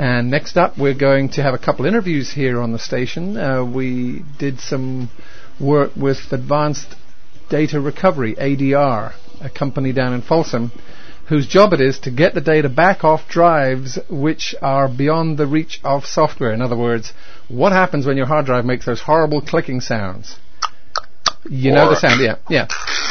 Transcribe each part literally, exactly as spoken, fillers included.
And next up, we're going to have a couple interviews here on the station. Uh, we did some work with Advanced Data Recovery, A D R, a company down in Folsom, whose job it is to get the data back off drives which are beyond the reach of software. In other words, what happens when your hard drive makes those horrible clicking sounds? You or know the sound, yeah, yeah.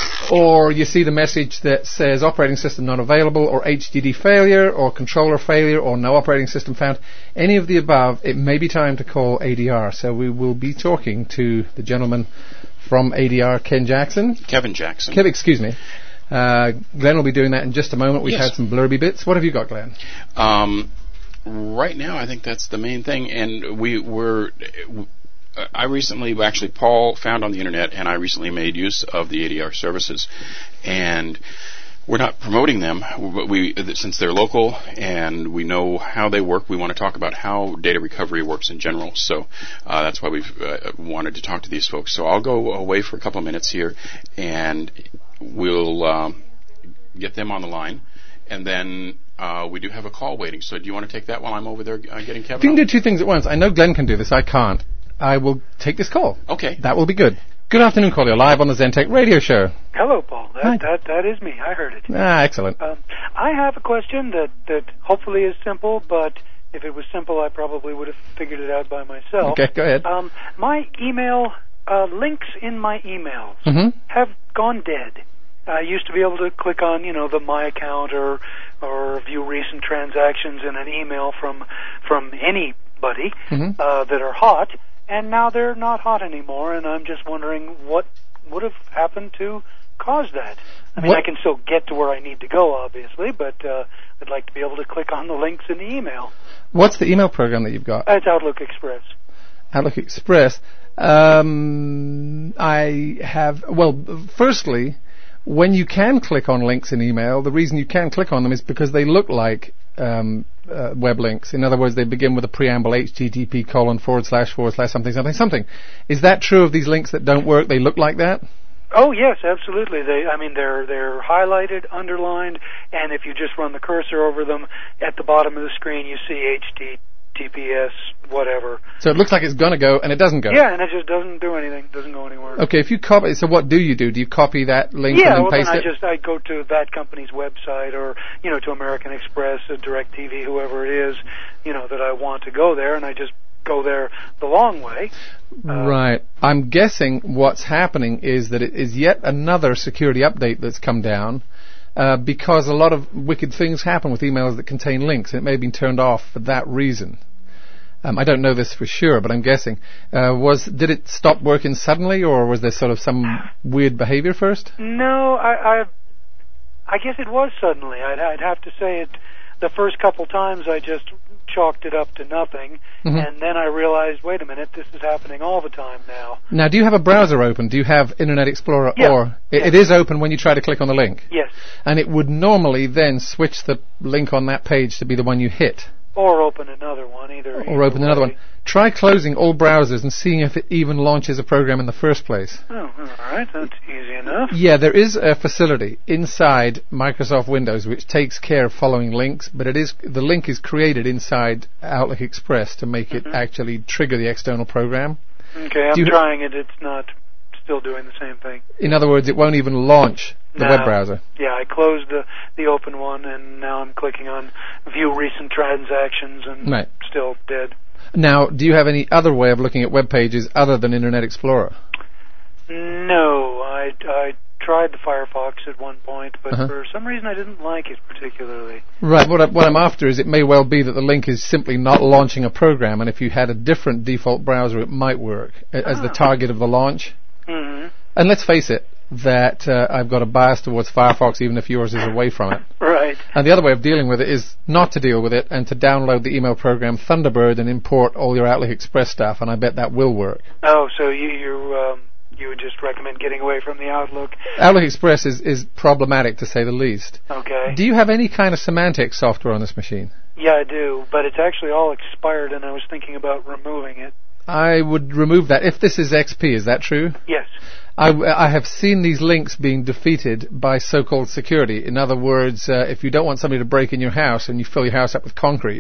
Or you see the message that says operating system not available, or H D D failure, or controller failure, or no operating system found. Any of the above, it may be time to call A D R. So we will be talking to the gentleman from A D R, Ken Jackson. Kevin Jackson. Kevin, excuse me. Uh, Glenn will be doing that in just a moment. We've yes. had some blurby bits. What have you got, Glenn? Um, right now, I think that's the main thing, and we were... Uh, I recently, actually, Paul found on the internet, and I recently made use of the A D R services, and we're not promoting them, but we, since they're local and we know how they work, we want to talk about how data recovery works in general. So uh, that's why we've uh, wanted to talk to these folks. So I'll go away for a couple of minutes here, and we'll um, get them on the line, and then uh, we do have a call waiting. So do you want to take that while I'm over there uh, getting Kevin? If you can do two things at once. I know Glenn can do this. I can't. I will take this call. Okay. That will be good. Good afternoon, caller. You're live on the Zentech radio show. Hello, Paul. That, that, that is me. I heard it. Ah, excellent. Um, I have a question that, that hopefully is simple, but if it was simple, I probably would have figured it out by myself. Okay, go ahead. Um, my email, uh, links in my emails mm-hmm. have gone dead. I used to be able to click on, you know, the My Account or or view recent transactions in an email from from anybody mm-hmm. uh, that are hot. And now they're not hot anymore, and I'm just wondering what would have happened to cause that. I mean, what? I can still get to where I need to go, obviously, but uh, I'd like to be able to click on the links in the email. What's the email program that you've got? Uh, it's Outlook Express. Outlook Express. Um, I have, well, firstly, when you can click on links in email, the reason you can click on them is because they look like um, uh, web links. In other words, they begin with a preamble, H T T P colon forward slash forward slash something something something. Is that true of these links that don't work? They look like that? Oh yes, absolutely. They, I mean, they're they're highlighted, underlined, and if you just run the cursor over them, at the bottom of the screen you see H T T P S whatever. So it looks like it's going to go, and it doesn't go. Yeah, and it just doesn't do anything. Doesn't go anywhere. Okay, if you copy, so what do you do? Do you copy that link yeah, and then well, paste then it? I just I go to that company's website, or you know, to American Express, or DirecTV, whoever it is, you know, that I want to go there, and I just go there the long way. Uh, right. I'm guessing what's happening is that it is yet another security update that's come down. Uh, because a lot of wicked things happen with emails that contain links. It may have been turned off for that reason. Um, I don't know this for sure, but I'm guessing. Uh, was did it stop working suddenly, or was there sort of some weird behavior first? No, I I, I guess it was suddenly. I'd, I'd have to say it. The first couple times I just chalked it up to nothing, mm-hmm. and then I realized, wait a minute, this is happening all the time now. Now, do you have a browser open? Do you have Internet Explorer? Yeah. Or it, yes. it is open when you try to click on the link? Yes. And it would normally then switch the link on that page to be the one you hit? Or open another one, either. Or either open way. another one. Try closing all browsers and seeing if it even launches a program in the first place. Oh, all right. That's easy enough. Yeah, there is a facility inside Microsoft Windows which takes care of following links, but it is the link is created inside Outlook Express to make mm-hmm. it actually trigger the external program. Okay, I'm trying it. It's not still doing the same thing. In other words, it won't even launch the no. web browser. Yeah, I closed the, the open one, and now I'm clicking on View Recent Transactions, and right. still dead. Now, do you have any other way of looking at web pages other than Internet Explorer? No, I, I tried the Firefox at one point, but uh-huh. for some reason I didn't like it particularly. Right, what, I, what I'm after is it may well be that the link is simply not launching a program, and if you had a different default browser, it might work as oh. the target of the launch. Mm-hmm. And let's face it, that uh, I've got a bias towards Firefox, even if yours is away from it. Right. And the other way of dealing with it is not to deal with it and to download the email program Thunderbird and import all your Outlook Express stuff, and I bet that will work. Oh, so you you um, you would just recommend getting away from the Outlook? Outlook Express is, is problematic, to say the least. Okay. Do you have any kind of semantic software on this machine? Yeah, I do, but it's actually all expired, and I was thinking about removing it. I would remove that. If this is X P, is that true? Yes. I, I have seen these links being defeated by so-called security. In other words, uh, if you don't want somebody to break in your house and you fill your house up with concrete,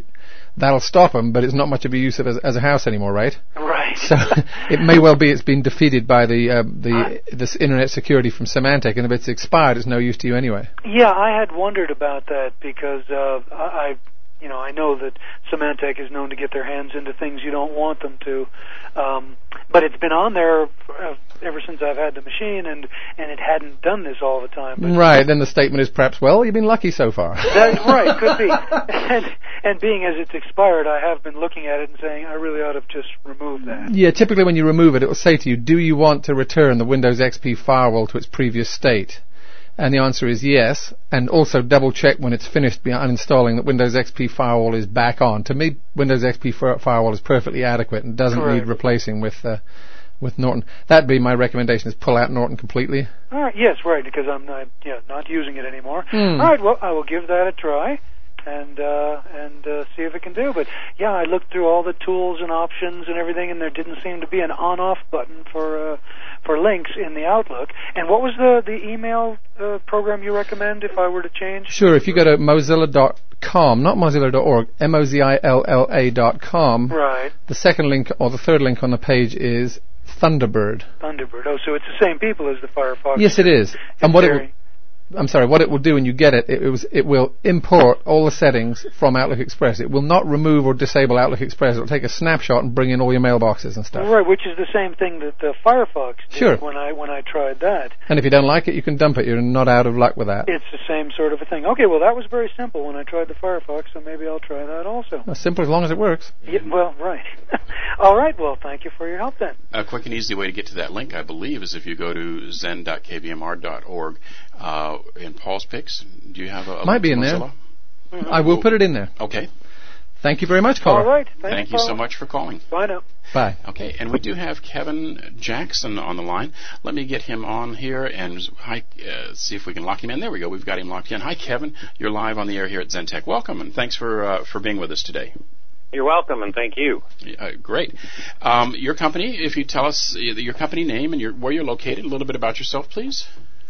that'll stop them, but it's not much of a use of as, as a house anymore, right? Right. So it may well be it's been defeated by the uh, the this internet security from Symantec, and if it's expired, it's no use to you anyway. Yeah, I had wondered about that because uh, I, you know, I know that Symantec is known to get their hands into things you don't want them to, um, but it's been on there uh, ever since I've had the machine, and and it hadn't done this all the time. But right. Then the statement is perhaps, well, you've been lucky so far. That's right. Could be. And, and being as it's expired, I have been looking at it and saying, I really ought to just remove that. Yeah, typically when you remove it, it will say to you, do you want to return the Windows X P firewall to its previous state? And the answer is yes, and also double check when it's finished uninstalling that Windows X P firewall is back on. To me, Windows X P firewall is perfectly adequate and doesn't Correct. need replacing with uh, with Norton. That'd be my recommendation, is pull out Norton completely. All right. Yes, right, because I'm not, yeah, not using it anymore. Mm. All right, well, I will give that a try and uh, and uh, see if it can do. But yeah, I looked through all the tools and options and everything, and there didn't seem to be an on-off button for uh, for links in the Outlook. And what was the the email uh, program you recommend if I were to change? Sure, if you go to mozilla dot com, not mozilla dot org, M O Z I L L A dot com, Right. the second link or the third link on the page is Thunderbird. Thunderbird. Oh, so it's the same people as the Firefox. Yes, it is. It's And what it will, very- I'm sorry, what it will do when you get it, it, it, was, it will import all the settings from Outlook Express. It will not remove or disable Outlook Express. It will take a snapshot and bring in all your mailboxes and stuff. Right, which is the same thing that the Firefox did Sure. when I when I tried that. And if you don't like it, you can dump it. You're not out of luck with that. It's the same sort of a thing. Okay, well, that was very simple when I tried the Firefox, so maybe I'll try that also. As simple as long as it works. Yeah, well, right. All right, well, thank you for your help then. A quick and easy way to get to that link, I believe, is if you go to zen dot k v m r dot org. Uh, in Paul's picks, do you have a, a Might link be to in there. Mozilla? Mm-hmm. I will put it in there. Okay. Thank you very much, caller. All right. Thank Thanks, you so Paul. much for calling. Bye now. Bye. Okay, and we do have Kevin Jackson on the line. Let me get him on here and hi, uh, see if we can lock him in. There we go. We've got him locked in. Hi, Kevin. You're live on the air here at ZenTech. Welcome, and thanks for uh, for being with us today. You're welcome, and thank you. Uh, great. Um, your company, if you tell us your company name and your, where you're located, a little bit about yourself, please.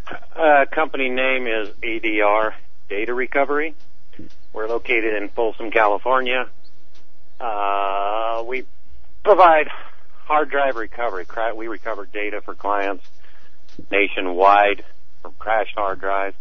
Uh, company name is A D R Data Recovery. We're located in Folsom, California. Uh, we provide hard drive recovery. We recover data for clients nationwide from crashed hard drives.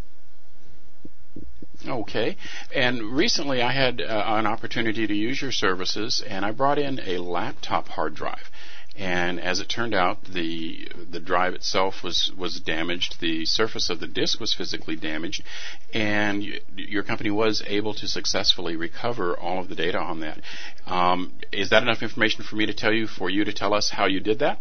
Okay. And recently I had uh, an opportunity to use your services, and I brought in a laptop hard drive. And as it turned out, the the drive itself was, was damaged. The surface of the disk was physically damaged, and y- your company was able to successfully recover all of the data on that. Um, is that enough information for me to tell you, for you to tell us how you did that?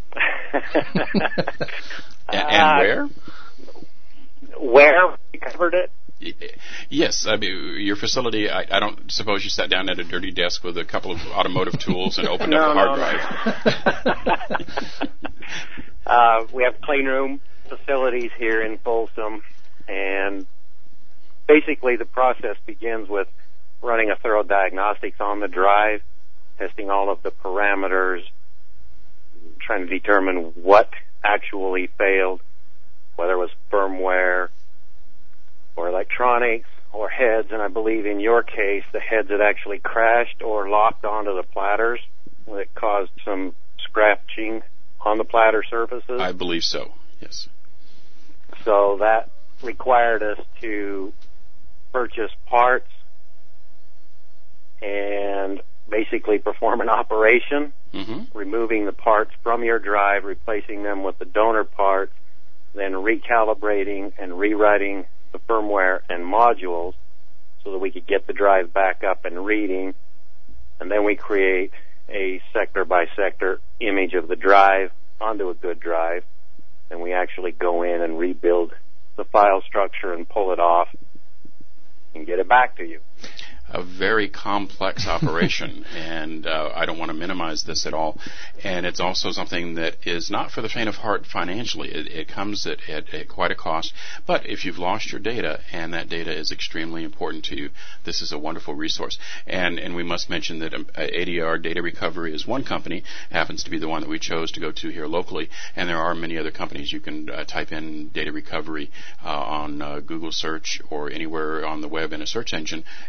and, and Uh, where? Where we covered it? Yes, I mean, your facility, I, I don't suppose you sat down at a dirty desk with a couple of automotive tools and opened no, up a hard no, drive. no. uh, we have clean room facilities here in Folsom, and basically the process begins with running a thorough diagnostics on the drive, testing all of the parameters, trying to determine what actually failed, whether it was firmware or electronics or heads, and I believe in your case the heads had actually crashed or locked onto the platters that caused some scratching on the platter surfaces. I believe so, yes. So that required us to purchase parts and basically perform an operation, Mm-hmm. removing the parts from your drive, replacing them with the donor parts, then recalibrating and rewriting the firmware and modules so that we could get the drive back up and reading. And then we create a sector by sector image of the drive onto a good drive. And we actually go in and rebuild the file structure and pull it off and get it back to you. A very complex operation, and uh, I don't want to minimize this at all. And it's also something that is not for the faint of heart financially. It, it comes at, at, at quite a cost. But if you've lost your data, and that data is extremely important to you, this is a wonderful resource. And and we must mention that um, A D R Data Recovery is one company, happens to be the one that we chose to go to here locally. And there are many other companies. You can uh, type in Data Recovery uh, on uh, Google search or anywhere on the web in a search engine, and they'll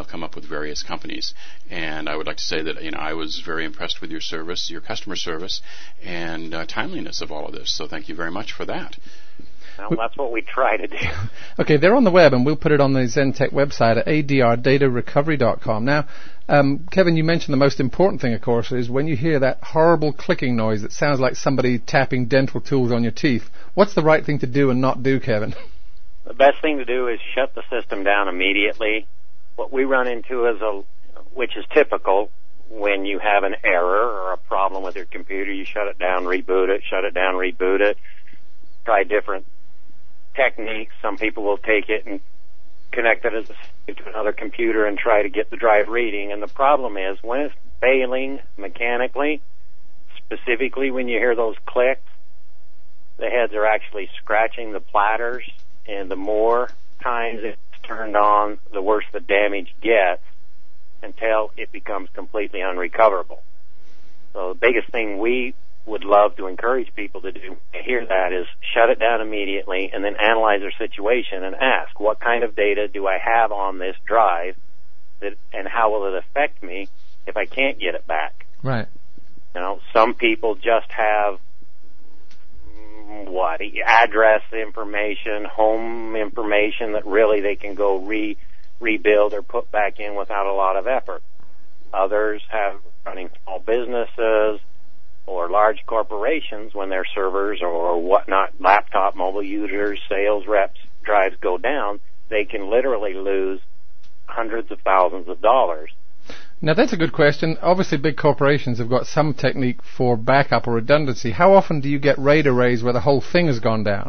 come up with various companies. And I would like to say that, you know, I was very impressed with your service, your customer service, and uh, timeliness of all of this. So thank you very much for that. Well, that's what we try to do. Okay, they're on the web, and we'll put it on the Zentech website at A D R data recovery dot com. Now, um, Kevin, you mentioned the most important thing, of course, is when you hear that horrible clicking noise that sounds like somebody tapping dental tools on your teeth. What's the right thing to do and not do, Kevin? The best thing to do is shut the system down immediately. What we run into is a, which is typical when you have an error or a problem with your computer, you shut it down, reboot it, shut it down, reboot it, try different techniques. Some people will take it and connect it as a, to another computer and try to get the drive reading. And the problem is when it's failing mechanically, specifically when you hear those clicks, the heads are actually scratching the platters, and the more times it's turned on, the worse the damage gets until it becomes completely unrecoverable. So the biggest thing we would love to encourage people to do to hear that is shut it down immediately and then analyze their situation and ask, what kind of data do I have on this drive that, and how will it affect me if I can't get it back? Right. You know, some people just have what, address information, home information that really they can go re rebuild or put back in without a lot of effort. Others have running small businesses or large corporations when their servers or whatnot, laptop, mobile users, sales reps, drives go down, they can literally lose hundreds of thousands of dollars. Now, that's a good question. Obviously, big corporations have got some technique for backup or redundancy. How often do you get RAID arrays where the whole thing has gone down?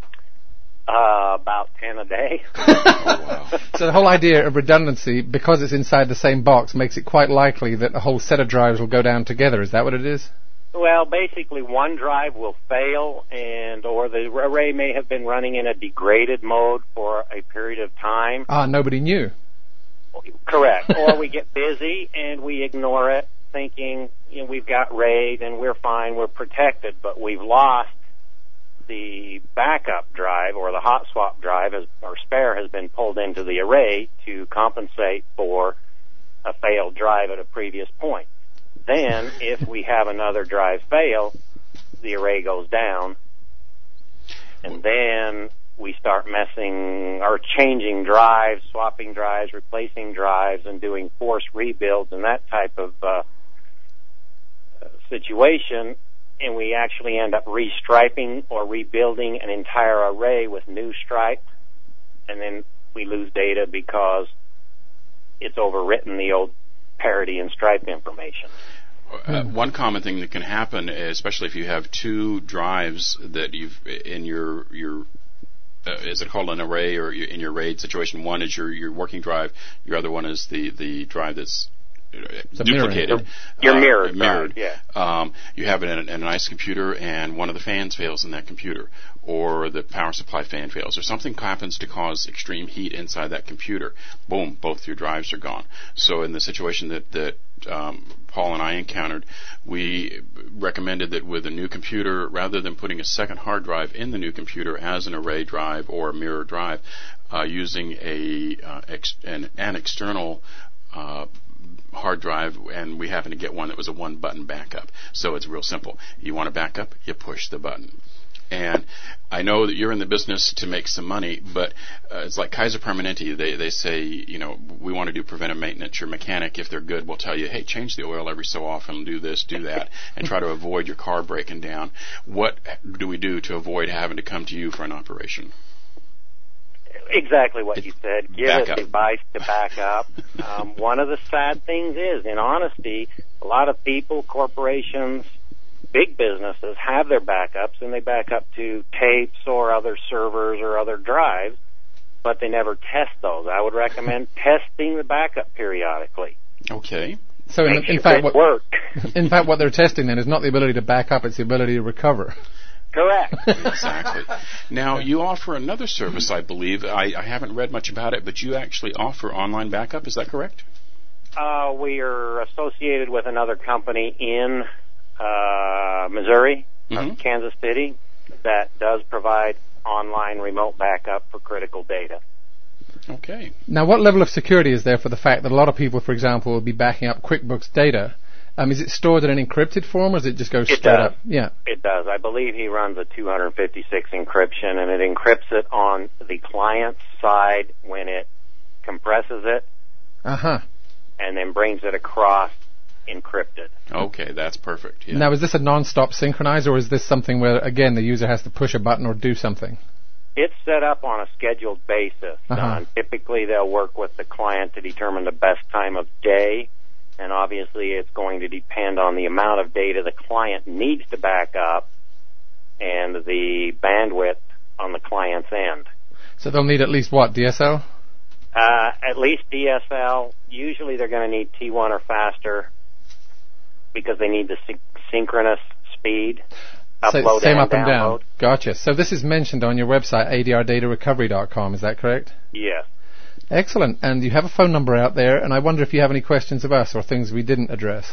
Uh, about ten a day. Oh, wow. So the whole idea of redundancy, because it's inside the same box, makes it quite likely that a whole set of drives will go down together. Is that what it is? Well, basically, one drive will fail, and or the array may have been running in a degraded mode for a period of time. Ah, nobody knew. Correct. Or we get busy and we ignore it, thinking, you know, we've got RAID and we're fine, we're protected, but we've lost the backup drive or the hot swap drive, as, or spare has been pulled into the array to compensate for a failed drive at a previous point. Then, if we have another drive fail, the array goes down, and then we start messing or changing drives, swapping drives, replacing drives, and doing forced rebuilds and that type of uh, situation, and we actually end up restriping or rebuilding an entire array with new stripe, and then we lose data because it's overwritten the old parity and stripe information. Uh, one common thing that can happen, especially if you have two drives that you've in your your uh, is it called an array or in your RAID situation? One is your your working drive. Your other one is the the drive that's It's duplicated. Your uh, mirrored, mirrored. Drive, yeah. Um, you have it in, in a nice computer, and one of the fans fails in that computer, or the power supply fan fails, or something happens to cause extreme heat inside that computer. Boom, both your drives are gone. So in the situation that that um, Paul and I encountered, we recommended that with a new computer, rather than putting a second hard drive in the new computer as an array drive or a mirror drive, uh, using a uh, ex- an, an external uh, hard drive, and we happen to get one that was a one-button backup. So it's real simple. You want to back up, you push the button. And I know that you're in the business to make some money, but uh, it's like Kaiser Permanente. They they say, you know, we want to do preventive maintenance. Your mechanic, if they're good, will tell you, hey, change the oil every so often, do this, do that, and try to avoid your car breaking down. What do we do to avoid having to come to you for an operation? Exactly what you said. Give Back a up. device to back up. Um, one of the sad things is, in honesty, a lot of people, corporations, big businesses have their backups, and they back up to tapes or other servers or other drives, but they never test those. I would recommend testing the backup periodically. Okay. So in, Make in sure fact, it what works. in fact what they're testing then is not the ability to back up; it's the ability to recover. Correct. Exactly. Now, you offer another service, I believe. I, I haven't read much about it, but you actually offer online backup. Is that correct? Uh, we are associated with another company in uh, Missouri, Mm-hmm. or Kansas City, that does provide online remote backup for critical data. Okay. Now, what level of security is there for the fact that a lot of people, for example, will be backing up QuickBooks data? Um, is it stored in an encrypted form, or does it just go straight it does. up? Yeah. It does. I believe he runs a two fifty-six encryption, and it encrypts it on the client's side when it compresses it, Uh-huh. and then brings it across encrypted. Okay, that's perfect. Yeah. Now, is this a non-stop synchronizer, or is this something where, again, the user has to push a button or do something? It's set up on a scheduled basis. Uh-huh. Uh, typically, they'll work with the client to determine the best time of day, and obviously it's going to depend on the amount of data the client needs to back up and the bandwidth on the client's end. So they'll need at least what, D S L? Uh, at least D S L. Usually they're going to need T one or faster because they need the sy- synchronous speed. So Upload same and up and download. down. Gotcha. So this is mentioned on your website, A D R data recovery dot com, is that correct? Yes. Excellent. And you have a phone number out there, and I wonder if you have any questions of us or things we didn't address.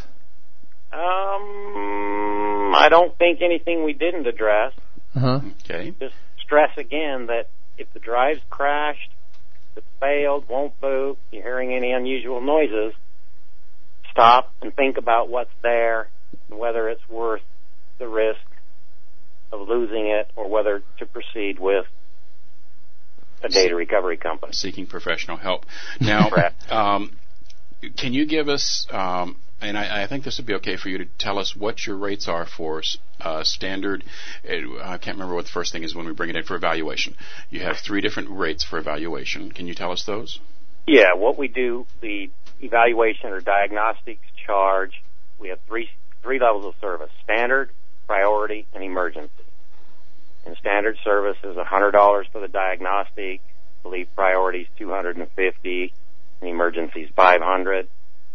Um, I don't think anything we didn't address. Uh-huh. Okay. Just stress again that if the drive's crashed, if it's failed, won't boot, you're hearing any unusual noises, stop and think about what's there and whether it's worth the risk of losing it or whether to proceed with a data recovery company. Seeking professional help. Now, um, can you give us, um, and I, I think this would be okay for you to tell us what your rates are for uh, standard, uh, I can't remember what the first thing is when we bring it in for evaluation. You have three different rates for evaluation. Can you tell us those? Yeah, what we do, the evaluation or diagnostics charge, we have three three levels of service: standard, priority, and emergency. And standard service is one hundred dollars for the diagnostic. I believe priority is two hundred fifty dollars, and emergency is five hundred dollars.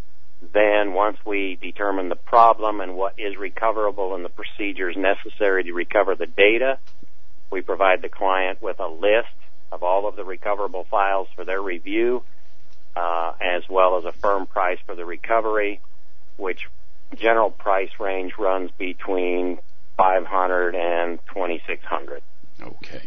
Then once we determine the problem and what is recoverable and the procedures necessary to recover the data, we provide the client with a list of all of the recoverable files for their review, uh, as well as a firm price for the recovery, which general price range runs between five hundred and twenty-six hundred. Okay.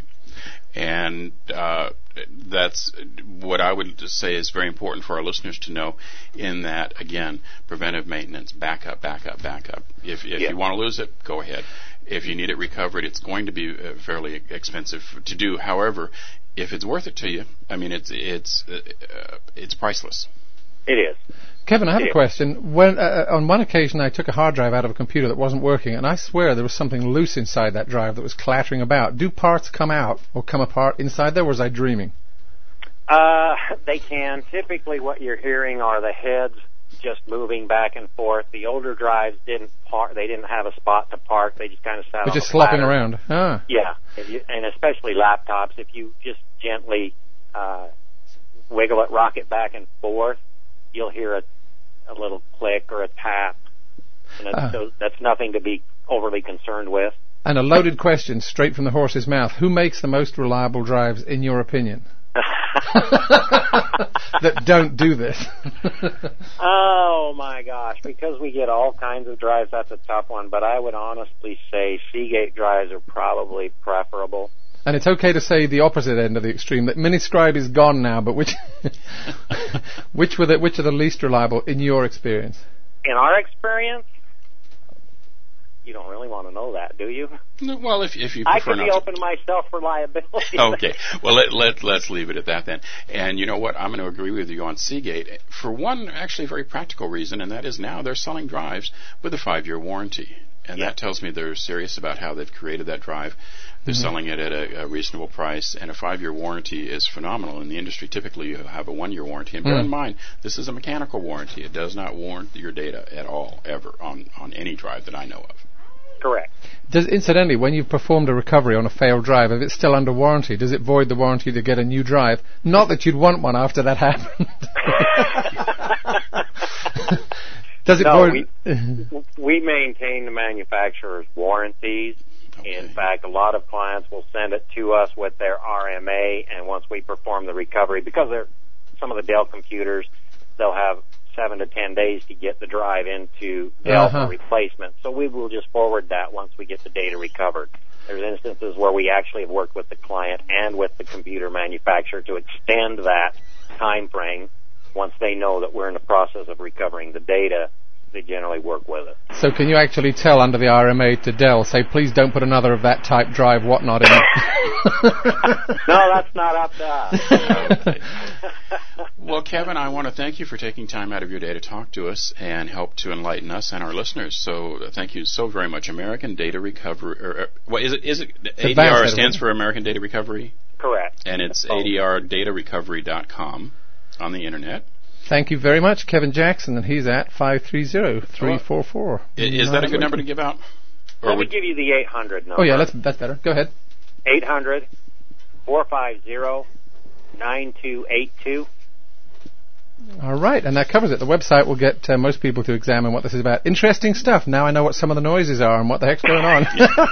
And uh, that's what I would say is very important for our listeners to know, in that, again, preventive maintenance, backup, backup, backup. If, if Yeah. you want to lose it, go ahead. If you need it recovered, it's going to be uh, fairly expensive to do. However, if it's worth it to you, I mean, it's it's uh, it's priceless. It is. Kevin, I have Yeah. a question. When uh, on one occasion I took a hard drive out of a computer that wasn't working, and I swear there was something loose inside that drive that was clattering about. Do parts come out or come apart inside there, or was I dreaming? Uh, they can. Typically what you're hearing are the heads just moving back and forth. The older drives didn't park. They didn't have a spot to park. They just kind of sat They're on just the slopping platter. around. Ah. Yeah, if you, and especially laptops, if you just gently uh, wiggle it, rock it back and forth, you'll hear a, a little click or a tap. And that's, Uh. so that's nothing to be overly concerned with. And a loaded question straight from the horse's mouth. Who makes the most reliable drives, in your opinion? That don't do this. Oh my gosh, because we get all kinds of drives, that's a tough one, but I would honestly say Seagate drives are probably preferable. And it's okay to say the opposite end of the extreme, that Miniscribe is gone now, but which which were the, which are the least reliable in your experience? In our experience, you don't really want to know that, do you? No, well, if if you I prefer could be not open myself for liability. Okay. Well, let, let, let's leave it at that then. And you know what? I'm going to agree with you on Seagate for one actually very practical reason, and that is now they're selling drives with a five-year warranty. And Yeah. that tells me they're serious about how they've created that drive. They're Mm-hmm. selling it at a, a reasonable price, and a five-year warranty is phenomenal. In the industry, typically you have a one-year warranty. And bear Mm. in mind, this is a mechanical warranty. It does not warrant your data at all, ever, on, on any drive that I know of. Correct. Does, incidentally, when you've performed a recovery on a failed drive, if it's still under warranty, does it void the warranty to get a new drive? Not that you'd want one after that happened. Does it No, void... we, we maintain the manufacturer's warranties. Okay. In fact, a lot of clients will send it to us with their R M A, and once we perform the recovery, because they're some of the Dell computers, they'll have seven to ten days to get the drive into Dell Uh-huh. for replacement. So we will just forward that once we get the data recovered. There's instances where we actually have worked with the client and with the computer manufacturer to extend that time frame. Once they know that we're in the process of recovering the data, they generally work with it. So can you actually tell under the R M A to Dell, say, please don't put another of that type drive whatnot in? No, that's not up to us. Well, Kevin, I want to thank you for taking time out of your day to talk to us and help to enlighten us and our listeners. So uh, thank you so very much. American Data Recovery, or, uh, what is it? Is it A D R stands for American Data Recovery? Correct. And it's A D R data recovery dot com on the internet. Thank you very much, Kevin Jackson, and he's at five three zero, three four four. Is that a good number to give out? Or Let me give you the eight hundred number. Oh, yeah, that's, that's better. Go ahead. eight hundred, four five zero, nine two eight two. All right, and that covers it. The website will get uh, most people to examine what this is about. Interesting stuff. Now I know what some of the noises are and what the heck's going on.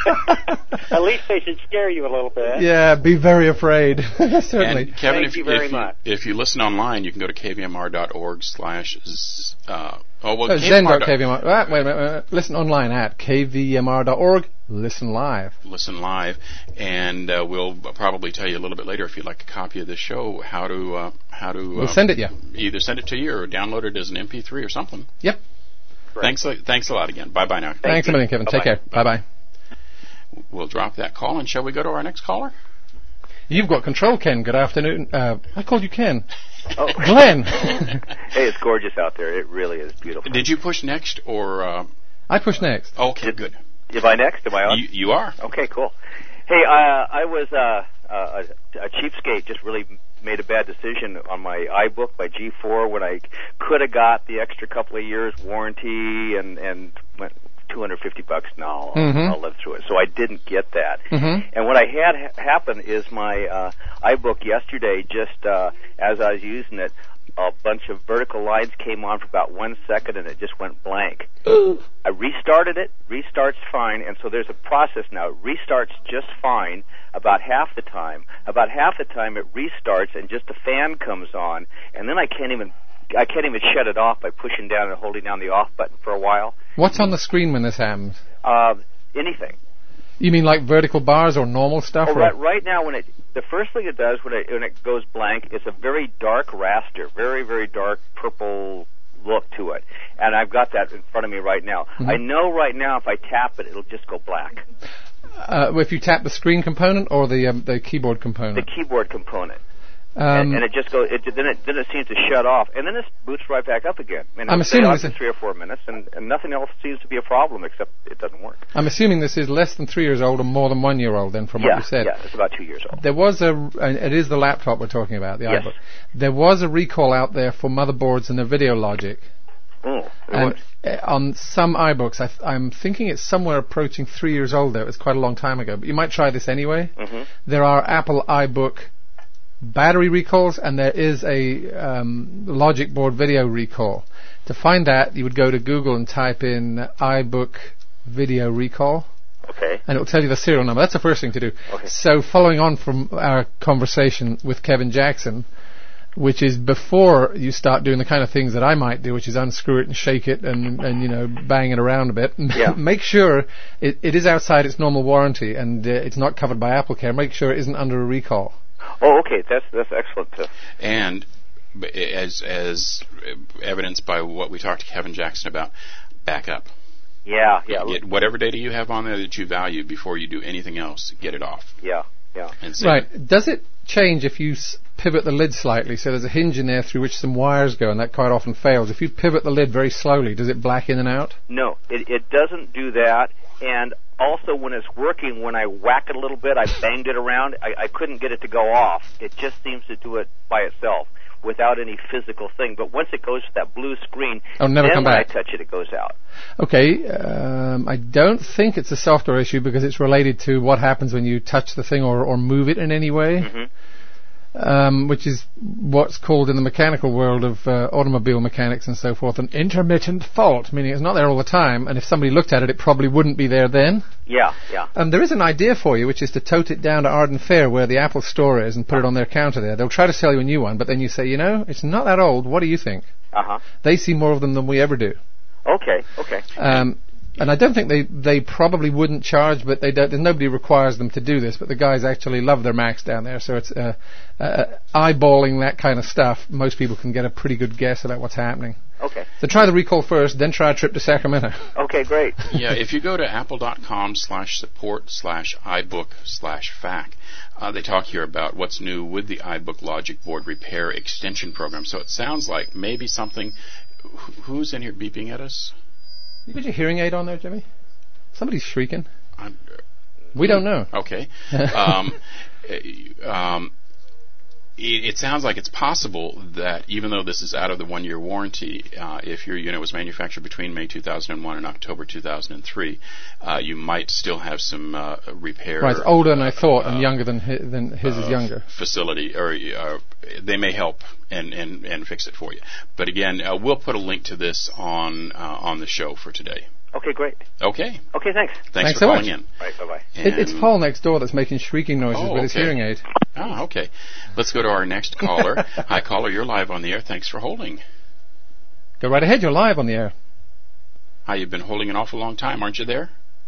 At least they should scare you a little bit. Yeah, be very afraid. Certainly. And Kevin, Thank if you very if much. You, if you listen online, you can go to k v m r dot org slash uh oh well Oh, K V zen M R dot k v m r. Ah, wait a minute. Wait a minute. Listen online at k v m r dot org. Listen live. Listen live, and uh, we'll probably tell you a little bit later if you'd like a copy of the show how to uh, how to We'll uh, send it you. either send it to you or download it as an M P three or something. Yep. Right. Thanks, a- thanks a lot again. Bye bye now. Thank Thanks you. a million, Kevin. Take Bye-bye. care. Bye bye. We'll drop that call, and shall we go to our next caller? You've got control, Ken. Good afternoon. Uh, I called you Ken. Oh. Glenn. Hey, it's gorgeous out there. It really is beautiful. Did you push next or? Uh, I push next. okay, Did- good. Am I next? Am I on? You, you are. Okay, cool. Hey, uh, I was uh, uh, a, a cheapskate. Just really made a bad decision on my iBook, my G four, when I could have got the extra couple of years warranty and and went two hundred fifty bucks. No, Mm-hmm. I'll live through it. So I didn't get that. Mm-hmm. And what I had ha- happen is my uh, iBook yesterday, just uh, as I was using it, a bunch of vertical lines came on for about one second, and it just went blank. I restarted it, restarts fine, and so there's a process now. It restarts just fine about half the time. About half the time it restarts, and just a fan comes on, and then I can't even I can't even shut it off by pushing down and holding down the off button for a while. What's on the screen when this happens? Uh, anything. You mean like vertical bars or normal stuff? Oh, or- right, right now, when it the first thing it does when it when it goes blank, it's a very dark raster, very very dark purple look to it, and I've got that in front of me right now. Mm-hmm. I know right now if I tap it, it'll just go black. Uh, if you tap the screen component or the um, the keyboard The component? keyboard component, Um, and, and it just goes. It, then it then it seems to shut off, and then it boots right back up again. And I'm it'll stay assuming on this for is- three or four minutes, and, and nothing else seems to be a problem except it doesn't work. I'm assuming this is less than three years old and more than one year old, then, from yeah, what you said. yeah, it's about two years old. There was a, and it is the laptop we're talking about, the Yes. iBook. There was a recall out there for motherboards and their video logic. Oh, And what? uh, on some iBooks, I th- I'm thinking it's somewhere approaching three years old though. It's quite a long time ago, but you might try this anyway. Mhm. There are Apple iBook battery recalls, and there is a um, Logic board video recall. To find that, you would go to Google and type in iBook video recall, Okay. and it will tell you the serial number. That's the first thing to do. Okay. So following on from our conversation with Kevin Jackson, which is before you start doing the kind of things that I might do, which is unscrew it and shake it and, and you know, bang it around a bit. Yeah. Make sure it, it is outside its normal warranty and uh, it's not covered by AppleCare. Make sure it isn't under a recall. Oh, okay. That's that's excellent too. And b- as as evidenced by what we talked to Kevin Jackson about, back up. Yeah, yeah, Get whatever data you have on there that you value before you do anything else. Get it off. yeah, yeah. And save Right. it. Does it change if you s- pivot the lid slightly? So there's a hinge in there through which some wires go, and that quite often fails. If you pivot the lid very slowly, does it black in and out? No, it it doesn't do that. And also, when it's working, when I whack it a little bit, I banged it around. I, I couldn't get it to go off. It just seems to do it by itself without any physical thing. But once it goes to that blue screen, Oh, never then come when back. I touch it, it goes out. Okay, um, I don't think it's a software issue because it's related to what happens when you touch the thing or, or move it in any way. Mm-hmm. um, which is what's called in the mechanical world of uh, automobile mechanics and so forth an intermittent fault, meaning it's not there all the time, and if somebody looked at it, it probably wouldn't be there then. Yeah, yeah. Um, there is an idea for you, which is to tote it down to Arden Fair, where the Apple store is, and put it on their counter there. They'll try to sell you a new one, but then you say, you know, it's not that old. What do you think? Uh-huh. They see more of them than we ever do. Okay, okay. Um, and I don't think they, they probably wouldn't charge, but they don't, nobody requires them to do this, but the guys actually love their Macs down there, so it's uh, uh, eyeballing that kind of stuff. Most people can get a pretty good guess about what's happening. Okay. So try the recall first, then try a trip to Sacramento. Okay, great. Yeah, if you go to apple.com slash support slash iBook slash FAQ, uh, they talk here about what's new with the iBook Logic Board Repair Extension Program. So it sounds like maybe something... Who's in here beeping at us? You got your hearing aid on there, Jimmy? Somebody's shrieking. I'm, uh, we don't know. Okay. um, um, it, it sounds like it's possible that even though this is out of the one-year warranty, uh, if your unit was manufactured between May two thousand one and October two thousand three, uh, you might still have some uh, repair. Right, it's older than I thought, uh, and younger than his, than his uh, is younger. Facility, or uh, they may help and, and, and fix it for you. But again, uh, we'll put a link to this on uh, on the show for today. Okay, great. Okay. Okay, thanks. Thanks, Thanks for so calling much. in. Right, bye-bye. It, it's Paul next door that's making shrieking noises Oh, with his okay. hearing aid. Ah, okay. Let's go to our next caller. Hi, caller. You're live on the air. Thanks for holding. Go right ahead. You're live on the air. Hi, you've been holding an awful long time, aren't you there?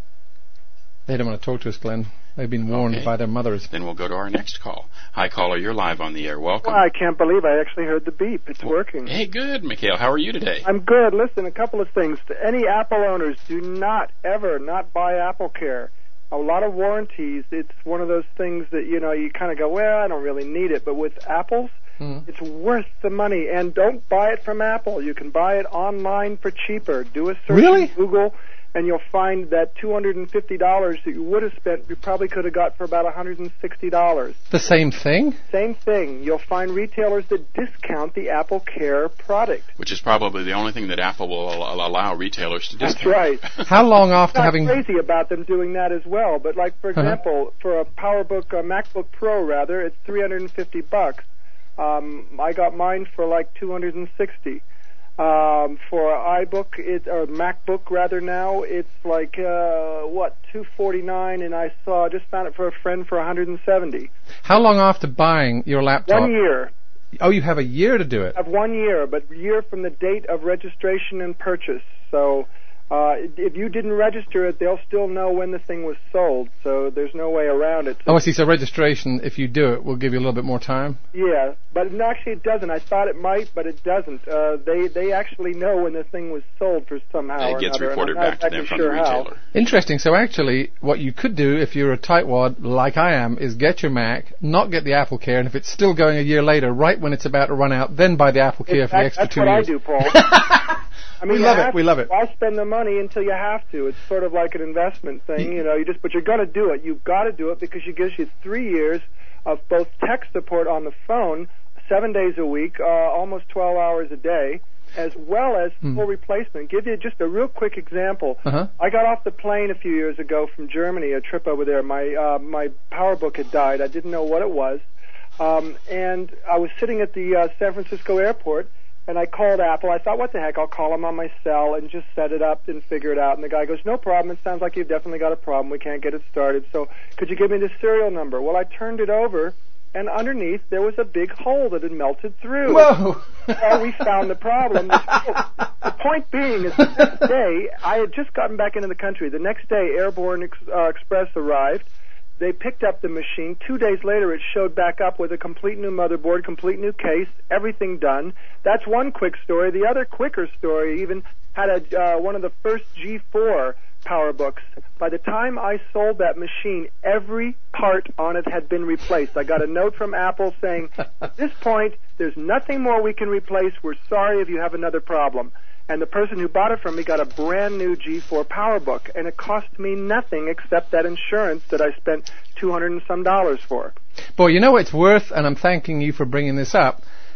They don't want to talk to us, Glenn. They've been warned Okay. by their mothers. Then we'll go to our next call. Hi, caller. You're live on the air. Welcome. Well, I can't believe I actually heard the beep. It's working. Hey, good, Mikhail. How are you today? I'm good. Listen, a couple of things. To any Apple owners, do not ever not buy Apple Care. A lot of warranties, it's one of those things that, you know, you kind of go, well, I don't really need it. But with Apples, Mm. it's worth the money. And don't buy it from Apple. You can buy it online for cheaper. Do a search Really? in Google, and you'll find that two hundred fifty dollars that you would have spent, you probably could have got for about one hundred sixty dollars. The same thing? Same thing. You'll find retailers that discount the Apple Care product. Which is probably the only thing that Apple will al- allow retailers to That's discount. right. How long after Not having... crazy about them doing that as well, but like for Uh-huh. example, for a PowerBook, a MacBook Pro rather, it's three hundred fifty bucks. Um, I got mine for like two hundred sixty. Um, for iBook, it or MacBook rather now, it's like uh, what two forty-nine, and I saw just found it for a friend for one hundred seventy. How long after buying your laptop? One year. Oh, you have a year to do it. I have one year, but year from the date of registration and purchase. So uh, if you didn't register it, they'll still know when the thing was sold. So there's no way around it. Oh, I see. So registration, if you do it, will give you a little bit more time? Yeah, but no, actually it doesn't. I thought it might, but it doesn't. Uh, they they actually know when the thing was sold for somehow And or it gets another. reported and I'm back not to them exactly from the sure how. retailer. Interesting. So actually, what you could do if you're a tightwad like I am is get your Mac, not get the Apple Care, and if it's still going a year later, right when it's about to run out, then buy the Apple Care In for the fact, extra that's two what years. I do, Paul. I mean, We you love it. have We to. love it. Why spend the money until you have to? It's sort of like an investment thing, you know. You just, but you're going to do it. You've got to do it because it gives you three years of both tech support on the phone, seven days a week, uh, almost twelve hours a day, as well as Hmm. full replacement. Give you just a real quick example. Uh-huh. I got off the plane a few years ago from Germany, a trip over there. My uh, my PowerBook had died. I didn't know what it was, um, and I was sitting at the uh, San Francisco airport. And I called Apple. I thought, what the heck, I'll call them on my cell and just set it up and figure it out. And the guy goes, no problem. It sounds like you've definitely got a problem. We can't get it started. So could you give me the serial number? Well, I turned it over, and underneath there was a big hole that had melted through. Whoa! Well, we found the problem. The point being is the next day, I had just gotten back into the country. The next day, Airborne Ex- uh, Express arrived. They picked up the machine. Two days later, it showed back up with a complete new motherboard, complete new case, everything done. That's one quick story. The other quicker story even had a, uh, one of the first G four PowerBooks. By the time I sold that machine, every part on it had been replaced. I got a note from Apple saying, at this point, there's nothing more we can replace. We're sorry if you have another problem. And the person who bought it from me got a brand new G four PowerBook, and it cost me nothing except that insurance that I spent two hundred and some dollars for. Boy, you know what it's worth, and I'm thanking you for bringing this up.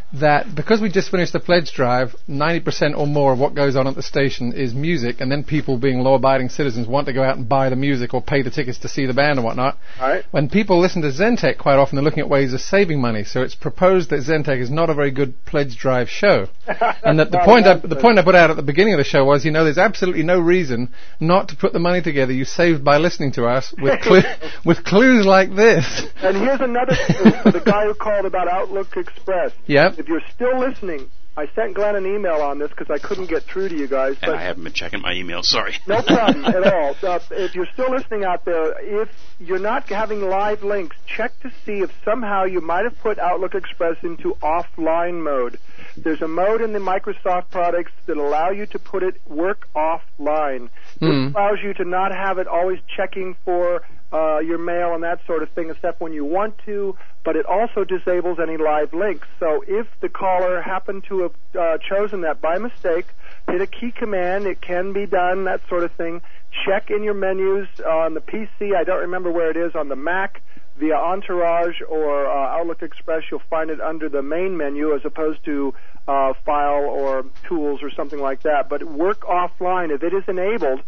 that because we just finished the pledge drive, ninety percent or more of what goes on at the station is music, and then people, being law-abiding citizens, want to go out and buy the music or pay the tickets to see the band and whatnot. All right. When people listen to Zentech, quite often they're looking at ways of saving money, so it's proposed that Zentech is not a very good pledge drive show. And that the point I, the point I put out at the beginning of the show was, you know, there's absolutely no reason not to put the money together you saved by listening to us with, clu- with clues like this. And here's another clue for the guy who called about Outlook Express. Yep. If you're still listening, I sent Glenn an email on this because I couldn't get through to you guys. And I haven't been checking my email, sorry. No problem at all. So if you're still listening out there, if you're not having live links, check to see if somehow you might have put Outlook Express into offline mode. There's a mode in the Microsoft products that allow you to put it work offline. Mm. This allows you to not have it always checking for uh, your mail and that sort of thing, except when you want to, but it also disables any live links. So if the caller happened to have uh, chosen that by mistake, hit a key command, it can be done, that sort of thing. Check in your menus on the P C, I don't remember where it is, on the Mac, via Entourage or uh, Outlook Express, you'll find it under the main menu as opposed to uh, File or Tools or something like that. But work offline, if it is enabled,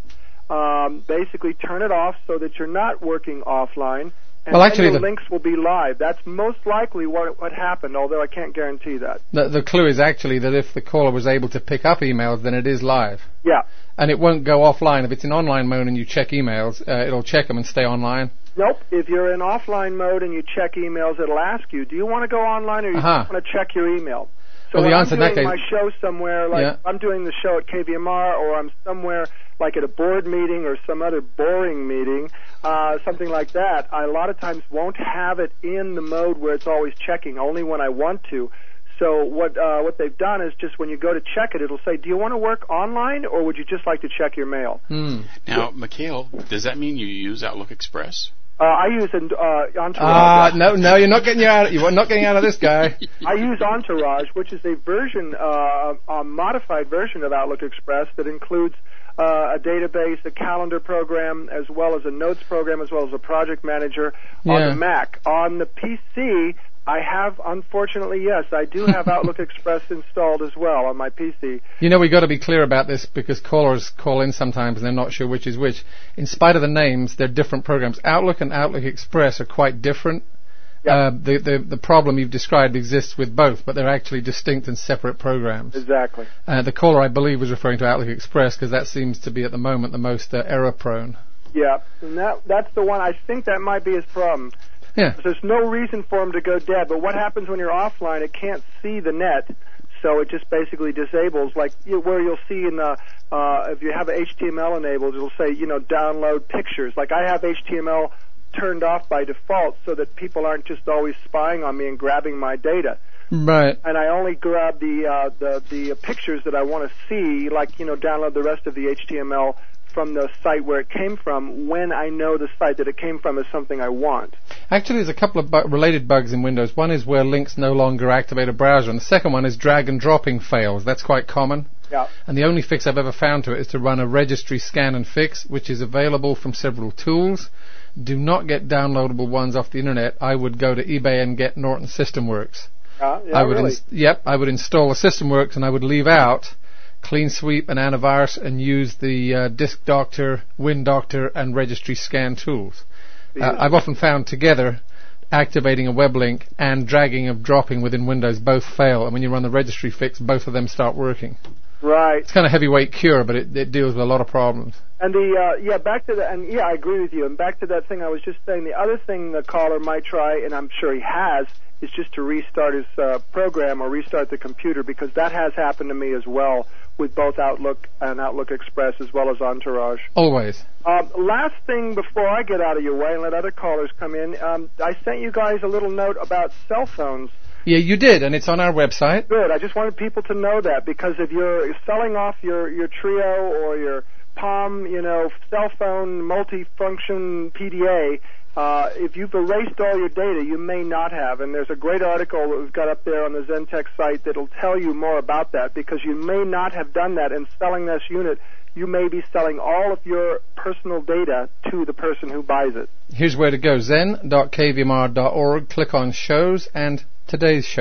um, basically turn it off so that you're not working offline. And well, actually, then your the links will be live. That's most likely what what happened, although I can't guarantee that. The, the clue is actually that if the caller was able to pick up emails, then it is live. Yeah. And it won't go offline. If it's in online mode and you check emails, uh, it'll check them and stay online. Nope. If you're in offline mode and you check emails, it'll ask you, do you want to go online or do you uh-huh. just want to check your email? So well, the when answer I'm in doing that my case, show somewhere, like yeah. I'm doing the show at K V M R, or I'm somewhere like at a board meeting or some other boring meeting, uh, something like that, I a lot of times won't have it in the mode where it's always checking, only when I want to. So what uh, what they've done is just when you go to check it, it'll say, do you want to work online or would you just like to check your mail? Hmm. Now, Mikhail, does that mean you use Outlook Express? Uh, I use an, uh, Entourage. Ah, uh, no, no, you're not getting you out. You're not getting out of this guy. I use Entourage, which is a version, uh, a modified version of Outlook Express that includes uh, a database, a calendar program, as well as a notes program, as well as a project manager on yeah. the Mac. On the P C, I have, unfortunately, yes, I do have Outlook Express installed as well on my P C. You know, we've got to be clear about this because callers call in sometimes and they're not sure which is which. In spite of the names, they're different programs. Outlook and Outlook Express are quite different. Yep. Uh, the, the the problem you've described exists with both, but they're actually distinct and separate programs. Exactly. Uh, the caller, I believe, was referring to Outlook Express because that seems to be at the moment the most uh, error-prone. Yeah, and that that's the one. I think that might be his problem. Yeah. There's no reason for him to go dead, but what happens when you're offline? It can't see the net, so it just basically disables. Like you, where you'll see in the uh, if you have H T M L enabled, it'll say you know download pictures. Like I have H T M L turned off by default so that people aren't just always spying on me and grabbing my data. Right. And I only grab the uh, the the pictures that I want to see, like you know download the rest of the H T M L from the site where it came from when I know the site that it came from is something I want. Actually, there's a couple of bu- related bugs in Windows. One is where links no longer activate a browser, and the second one is drag and dropping fails. That's quite common. Yeah. And the only fix I've ever found to it is to run a registry scan and fix, which is available from several tools. Do not get downloadable ones off the internet. I would go to eBay and get Norton SystemWorks. Uh, yeah, I would really? ins- yep, I would install a SystemWorks and I would leave out Clean Sweep and Antivirus and use the uh, Disk Doctor, Win Doctor, and Registry Scan tools. Uh, I've often found together activating a web link and dragging of dropping within Windows both fail, and when you run the registry fix, both of them start working. Right. It's kind of heavyweight cure, but it, it deals with a lot of problems. And the uh, yeah, back to the and yeah, I agree with you. And back to that thing I was just saying. The other thing the caller might try, and I'm sure he has, is just to restart his uh, program or restart the computer, because that has happened to me as well with both Outlook and Outlook Express as well as Entourage. Always. Um, last thing before I get out of your way and let other callers come in, um, I sent you guys a little note about cell phones. Yeah, you did, and it's on our website. Good. I just wanted people to know that, because if you're selling off your, your Trio or your Palm, you know, cell phone multi-function P D A, uh, if you've erased all your data, you may not have. And there's a great article that we've got up there on the Zentech site that'll tell you more about that, because you may not have done that. And selling this unit, you may be selling all of your personal data to the person who buys it. Here's where to go, zen dot k v m r dot org. Click on shows and today's show.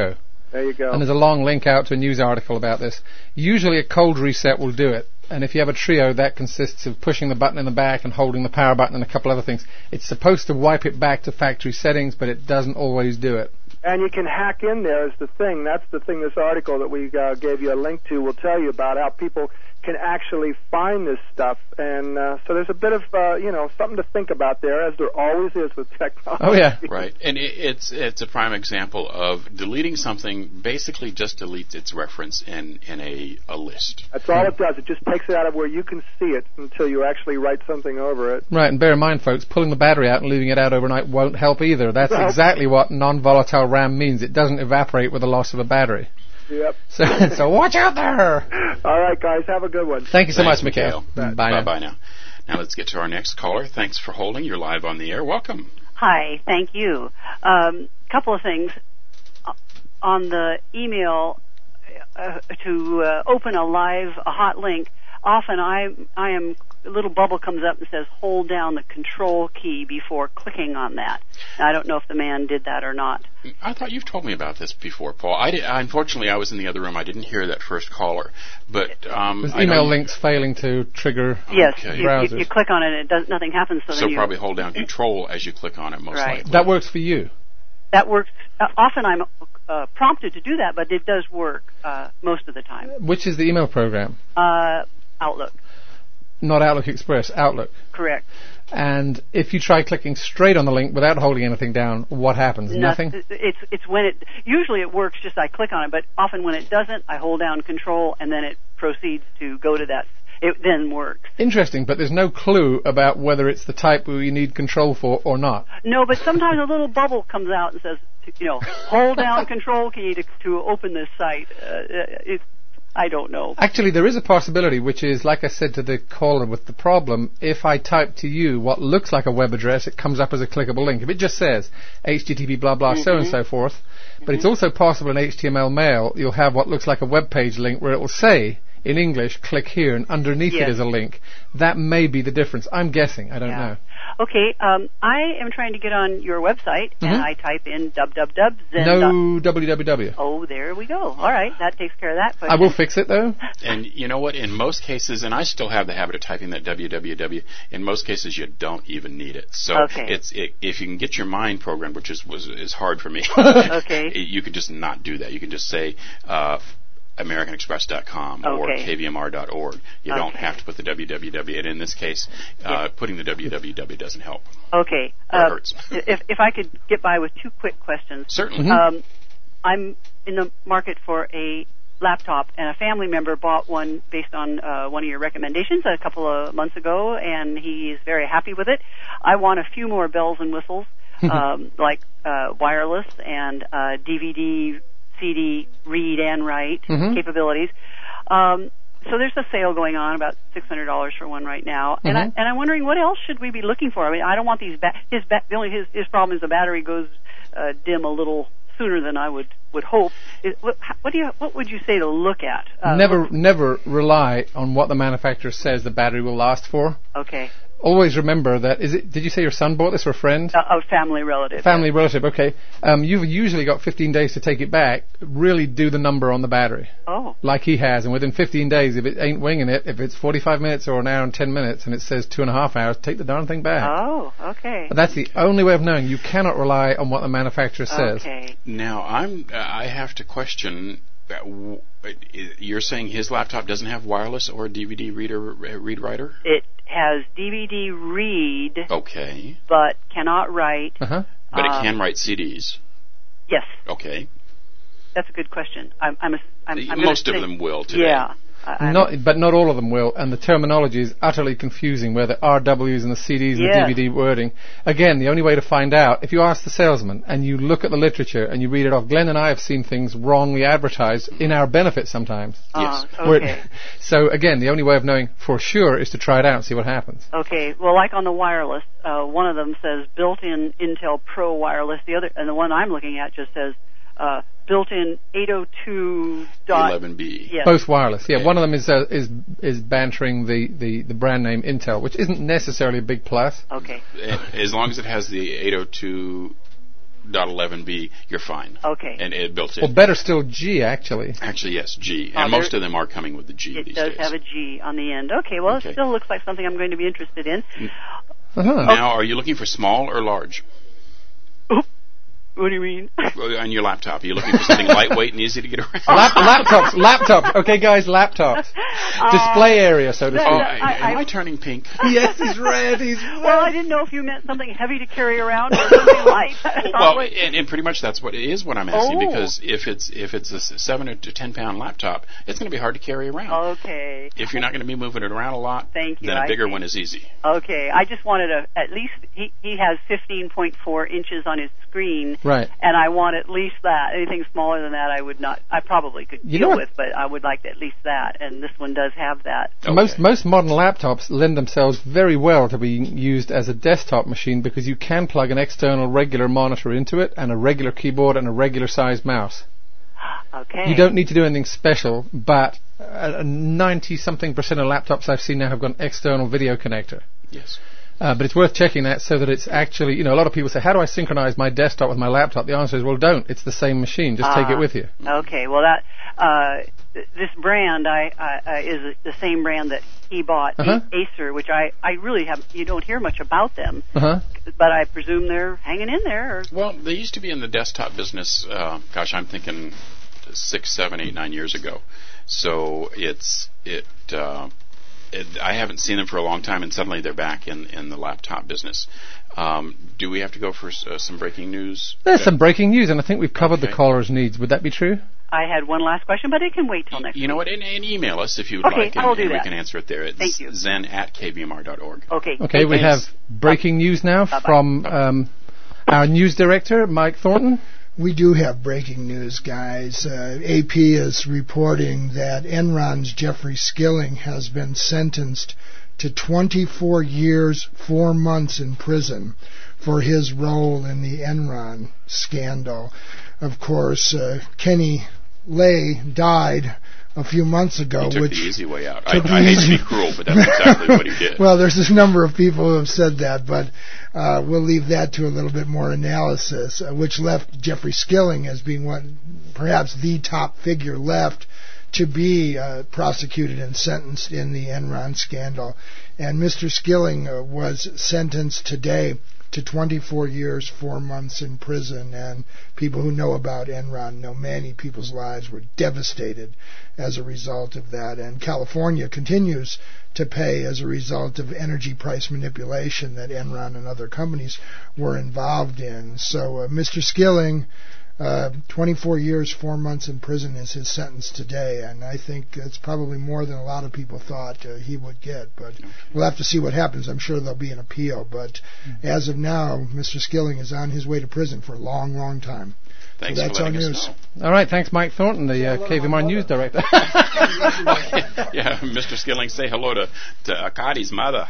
There you go. And there's a long link out to a news article about this. Usually a cold reset will do it. And if you have a Trio, that consists of pushing the button in the back and holding the power button and a couple other things. It's supposed to wipe it back to factory settings, but it doesn't always do it. And you can hack in there is the thing. That's the thing this article that we uh, gave you a link to will tell you about, how people can actually find this stuff. And uh, so there's a bit of, uh, you know, something to think about there, as there always is with technology. Oh, yeah. Right. And it, it's it's a prime example of deleting something basically just deletes its reference in, in a, a list. That's all it does. It just takes it out of where you can see it until you actually write something over it. Right, and bear in mind, folks, pulling the battery out and leaving it out overnight won't help either. That's Well, exactly what non-volatile RAM means. It doesn't evaporate with the loss of a battery. Yep. So, so watch out there. All right, guys. Have a good one. Thank you so Thanks, much, Mikhail. Mikhail. Bye now. Bye-bye now. Now let's get to our next caller. Thanks for holding. You're live on the air. Welcome. Hi, thank you. A um, couple of things. On the email uh, to uh, open a live, a hot link, often I, I am, a little bubble comes up and says hold down the control key before clicking on that. Now, I don't know if the man did that or not. I thought you've told me about this before, Paul. I did, unfortunately, I was in the other room. I didn't hear that first caller. But um, There's I email know links failing to trigger Yes, Okay. you, browsers. you, you click on it and it does, nothing happens. So, So then you, probably hold down control as you click on it, most Right. likely. That works for you. that works. Uh, often I'm uh, prompted to do that, but it does work uh, most of the time. Which is the email program? Uh, Outlook, Not Outlook Express, Outlook. correct. And if you try clicking straight on the link without holding anything down, what happens? Nothing? Noth- It's it's when it usually it works just I click on it, but often when it doesn't, I hold down control and then it proceeds to go to that. It then works. Interesting, but there's no clue about whether it's the type you need control for or not. No, but sometimes a little bubble comes out and says, you know, hold down control key to to open this site. Uh, it, I don't know. Actually, there is a possibility, which is, like I said to the caller with the problem, if I type to you what looks like a web address, it comes up as a clickable link. If it just says H T T P blah blah Mm-hmm. so and so forth, but it's also possible in H T M L mail you'll have what looks like a web page link where it will say in English, click here, and underneath Yes. it is a link. That may be the difference. I'm guessing. I don't Yeah. know. Okay, um, I am trying to get on your website, Mhm. and I type in www. Zen. No W W W. Oh, there we go. All right, that takes care of that I question. will fix it though. And you know what? In most cases, and I still have the habit of typing that www. In most cases, you don't even need it. So Okay. it's it, if you can get your mind programmed, which is was is hard for me. Okay. You can just not do that. You can just say. Uh, American Express dot com or Okay. K V M R dot org. You don't Okay. have to put the www. And in this case, uh, putting the www doesn't help. Okay. Or it Uh, hurts. if if I could get by with two quick questions. Certainly. Mhm. Um, I'm in the market for a laptop, and a family member bought one based on uh, one of your recommendations a couple of months ago, and he's very happy with it. I want a few more bells and whistles, um, like uh, wireless and uh, D V D, C D, read and write Mhm. capabilities. Um, so there's a sale going on, about six hundred dollars for one right now, and I Mhm. and I'm wondering what else should we be looking for? I mean, I don't want these. Ba- his ba- the only his his problem is the battery goes uh, dim a little sooner than I would would hope. Is, what, what do you what would you say to look at? Uh, never, never rely on what the manufacturer says the battery will last for. Okay. Always remember that. Is it? Did you say your son bought this or a friend? A, a family relative. Family relative. Okay. Um, you've usually got fifteen days to take it back. Really do the number on the battery, Oh. like he has, and within fifteen days, if it ain't winging it, if it's forty-five minutes or an hour and ten minutes, and it says two and a half hours, take the darn thing back. Oh. Okay. But that's the only way of knowing. You cannot rely on what the manufacturer says. Okay. Now I'm uh, I have to question. Uh, w- you're saying his laptop doesn't have wireless or D V D reader uh, read writer? It has D V D read, Okay, but cannot write. Uh huh. but it Um, can write C Ds. Yes. Okay, That's a good question. I'm. I'm. A, I'm, I'm most gonna of say- them will today. Yeah. I, I'm- Not, but not all of them will, and the terminology is utterly confusing, where the R Ws and the C Ds and Yes. the D V D wording. Again, the only way to find out, if you ask the salesman and you look at the literature and you read it off, Glenn and I have seen things wrongly advertised in our benefit sometimes. Uh, Where- okay. So again, the only way of knowing for sure is to try it out and see what happens. Okay. Well, like on the wireless, uh, one of them says built-in Intel Pro wireless. The other, and the one I'm looking at just says uh, built-in eight oh two dot eleven B. Yes. Both wireless. Yeah, Okay. one of them is uh, is is bantering the, the, the brand name Intel, which isn't necessarily a big plus. Okay. As long as it has the eight oh two eleven B, you're fine. Okay. And it built in. Well, better still, G, actually. Actually, yes, G. Oh, and most of them are coming with the G it these does days. have a G on the end. Okay, well, Okay. it still looks like something I'm going to be interested in. Uh-huh. Now, are you looking for small or large? Oop. What do you mean? On your laptop, are you looking for something lightweight and easy to get around? Lap- laptops, laptops. Okay, guys, laptops. Display area, so to Oh, speak. I, I- am I turning pink? Yes, he's red. He's red. Well, I didn't know if you meant something heavy to carry around or something light. Well, and, and pretty much that's what it is. What I'm asking, Oh. because if it's if it's a seven to ten pound laptop, it's going to be hard to carry around. Okay. If you're not going to be moving it around a lot, Thank you, then a I bigger see. one is easy. Okay. I just wanted a at least he he has fifteen point four inches on his screen, Right. and I want at least that. Anything smaller than that, I would not. I probably could You deal know what- with, but I would like at least that. And this one does have that. Okay. Most most modern laptops lend themselves very well to being used as a desktop machine because you can plug an external regular monitor into it and a regular keyboard and a regular sized mouse. Okay. You don't need to do anything special, but uh, ninety something percent of laptops I've seen now have got an external video connector. Yes. Uh, but it's worth checking that so that it's actually, you know, a lot of people say, how do I synchronize my desktop with my laptop? The answer is, well, don't. It's the same machine. Just take Ah. it with you. Okay. Well, that uh, th- this brand I, I, I is the same brand that he bought, Uh-huh. A- Acer, which I I really have. You don't hear much about them, Uh-huh. but I presume they're hanging in there. Or, Well, they used to be in the desktop business. Uh, gosh, I'm thinking six, seven, eight, nine years ago. So it's it. Uh, It, I haven't seen them for a long time, and suddenly they're back in, in the laptop business. Um, do we have to go for uh, some breaking news? There's some breaking news, and I think we've covered the Okay. caller's needs. Would that be true? I had one last question, but it can wait till next. You know week. what? And, and email us if you would Okay, like, and, I will do and we that. can answer it there. It's Thank you. zen at k b m r dot org. Okay. Okay, we have Thanks. breaking news now Bye-bye. from um, our news director, Mike Thornton. We do have breaking news, guys. Uh, A P is reporting that Enron's Jeffrey Skilling has been sentenced to twenty-four years, four months in prison for his role in the Enron scandal. Of course, uh, Kenny Lay died a few months ago, He took which the easy way out. I, took I the hate to easy- be cruel, but that's exactly what he did. Well, there's a number of people who have said that, but uh, we'll leave that to a little bit more analysis, uh, which left Jeffrey Skilling as being one, perhaps the top figure left to be uh, prosecuted and sentenced in the Enron scandal. And Mister Skilling uh, was sentenced today to twenty-four years, four months in prison. And people who know about Enron know many people's lives were devastated as a result of that. And California continues to pay as a result of energy price manipulation that Enron and other companies were involved in. So uh, Mister Skilling, uh, twenty-four years, four months in prison is his sentence today, and I think it's probably more than a lot of people thought uh, he would get. But we'll have to see what happens. I'm sure there'll be an appeal, but as of now, Mister Skilling is on his way to prison for a long, long time. Thanks so that's for our letting us news. know. All right, thanks, Mike Thornton, the uh, K V M R news director. Yeah, Mister Skilling, say hello to, to Akadi's mother.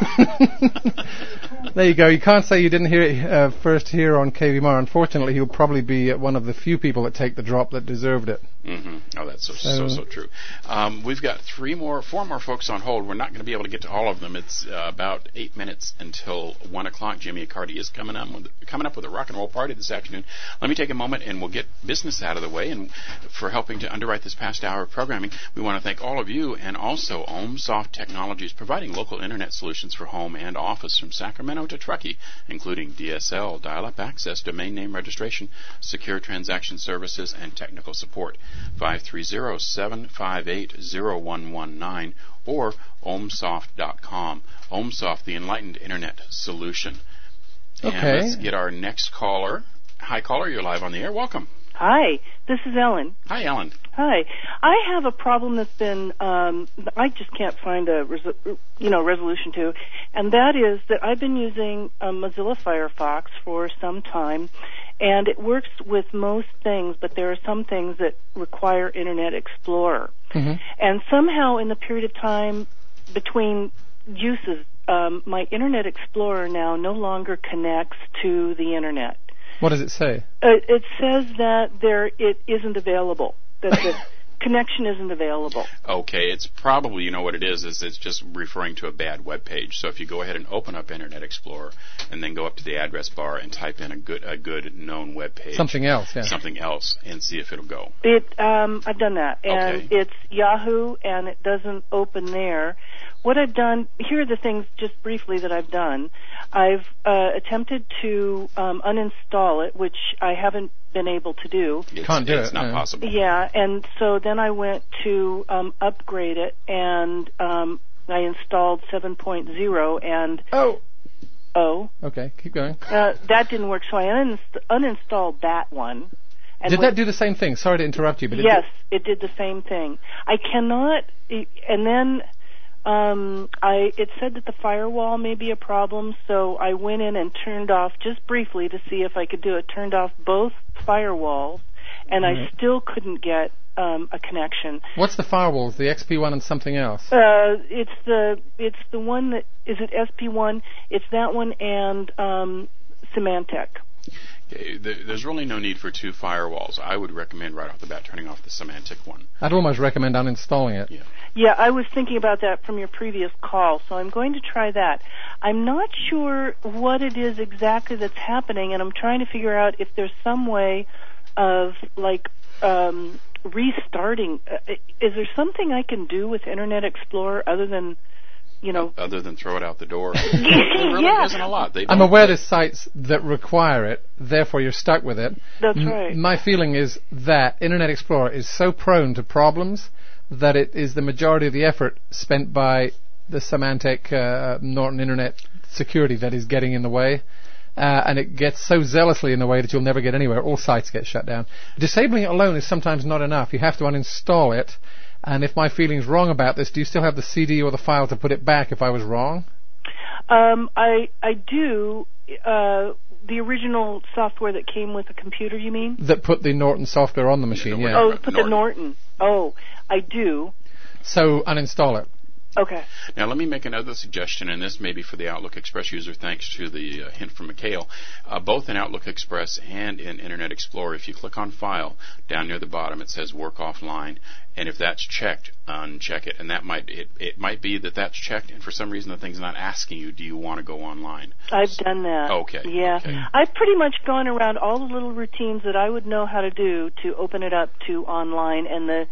There you go. You can't say you didn't hear it uh, first here on K V M R. Unfortunately, he'll probably be uh, one of the few people that take the drop that deserved it. Mm-hmm. Oh, that's so, so, so true. Um, we've got three more, four more folks on hold. We're not going to be able to get to all of them. It's uh, about eight minutes until one o'clock. Jimmy Accardi is coming up, with, coming up with a rock and roll party this afternoon. Let me take a moment and we'll get business out of the way. And for helping to underwrite this past hour of programming, we want to thank all of you and also OhmSoft Technologies, providing local internet solutions for home and office from Sacramento to Truckee, including D S L, dial-up access, domain name registration, secure transaction services, and technical support. five three zero, seven five eight, zero one one nine or ohmsoft dot com. OhmSoft, the enlightened internet solution. And Okay. let's get our next caller. Hi, caller. You're live on the air. Welcome. Hi, this is Ellen. Hi, Ellen. Hi. I have a problem that's been um, I just can't find a reso- you know resolution to, and that is that I've been using uh, Mozilla Firefox for some time, and it works with most things, but there are some things that require Internet Explorer. Mm-hmm. And somehow in the period of time between uses, um, my Internet Explorer now no longer connects to the Internet. What does it say? Uh, it says that there it isn't available. That the, connection isn't available. Okay, it's probably, you know what it is, is it's just referring to a bad web page. So if you go ahead and open up Internet Explorer and then go up to the address bar and type in a good a good known web page. Something else, yeah. Something else, and see if it'll go. It, um, I've done that, and Okay. it's Yahoo, and it doesn't open there. What I've done, here are the things just briefly that I've done. I've uh, attempted to um, uninstall it, which I haven't been able to do. It's, Can't do it's it, not no. possible. Yeah, and so then I went to um, upgrade it, and um, I installed seven point oh, and Oh. oh, Okay, keep going. uh, that didn't work, so I uninst- uninstalled that one. And Did when- that do the same thing? Sorry to interrupt you, but it yes, did- it did the same thing. I cannot, and then um, I it said that the firewall may be a problem, so I went in and turned off just briefly to see if I could do it. Turned off both firewalls, and Right. I still couldn't get um, a connection. What's the firewalls? The X P one and something else? Uh, it's the it's the one that is it S P one. It's that one and um, Symantec. Okay, there- there's really no need for two firewalls. I would recommend right off the bat turning off the Symantec one. I'd almost recommend uninstalling it. Yeah. Yeah, I was thinking about that from your previous call, so I'm going to try that. I'm not sure what it is exactly that's happening, and I'm trying to figure out if there's some way of, like, um, restarting. Uh, is there something I can do with Internet Explorer other than, you know... Other than throw it out the door. There really Yeah. isn't a lot. They I'm don't- aware there's sites that require it, therefore you're stuck with it. That's M- right. My feeling is that Internet Explorer is so prone to problems that it is the majority of the effort spent by the Symantec uh, Norton Internet security that is getting in the way. Uh, and it gets so zealously in the way that you'll never get anywhere. All sites get shut down. Disabling it alone is sometimes not enough. You have to uninstall it. And if my feeling's wrong about this, do you still have the C D or the file to put it back if I was wrong? Um, I I do. Uh, the original software that came with the computer, you mean? That put the Norton software on the machine, Yeah, yeah. Oh, Norton. put the Norton. Oh, I do. So uninstall it. Okay. Now, let me make another suggestion, and this may be for the Outlook Express user, thanks to the uh, hint from Mikhail. Uh, both in Outlook Express and in Internet Explorer, if you click on File, down near the bottom it says Work Offline, and if that's checked, uncheck it. And that might it, it might be that that's checked, and for some reason the thing's not asking you, do you want to go online? I've done that. Okay. Yeah. Okay. I've pretty much gone around all the little routines that I would know how to do to open it up to online, and the